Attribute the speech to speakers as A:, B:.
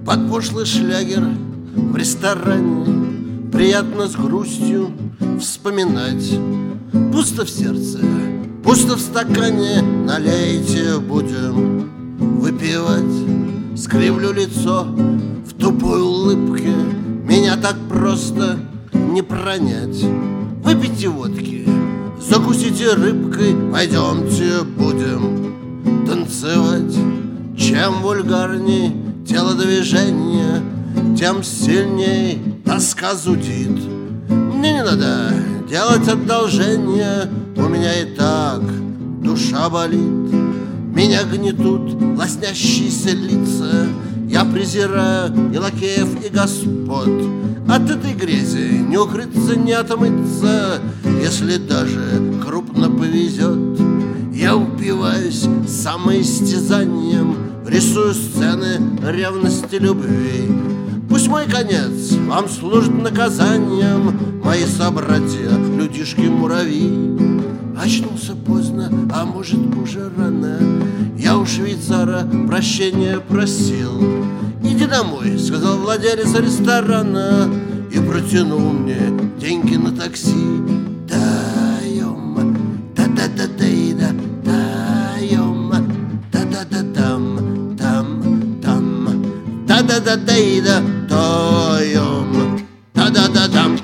A: под пошлый шлягер в ресторане приятно с грустью вспоминать. Пусто в сердце, пусто в стакане, налейте, будем выпивать. Скривлю лицо в тупой улыбке, меня так просто не пронять. Выпейте водки, закусите рыбкой, пойдемте, будем танцевать. Чем вульгарней телодвижение, тем сильней тоска зудит. Мне не надо делать одолжение, у меня и так душа болит. Меня гнетут лоснящиеся лица, я презираю и лакеев, и господ. От этой грязи не укрыться, не отмыться, если даже крупно повезет. Я упиваюсь самоистязанием, рисую сцены ревности любви. Пусть мой конец вам служит наказанием, мои собратья, людишки-муравьи. Очнулся поздно, а может уже рано, я у швейцара прощения просил. «Иди домой», — сказал владелец ресторана, и протянул мне деньги на такси. Даем, да-да-да-да-да, даем, да-да-да-дам, там, да-да-да-да-да, даем, да-да-да-дам.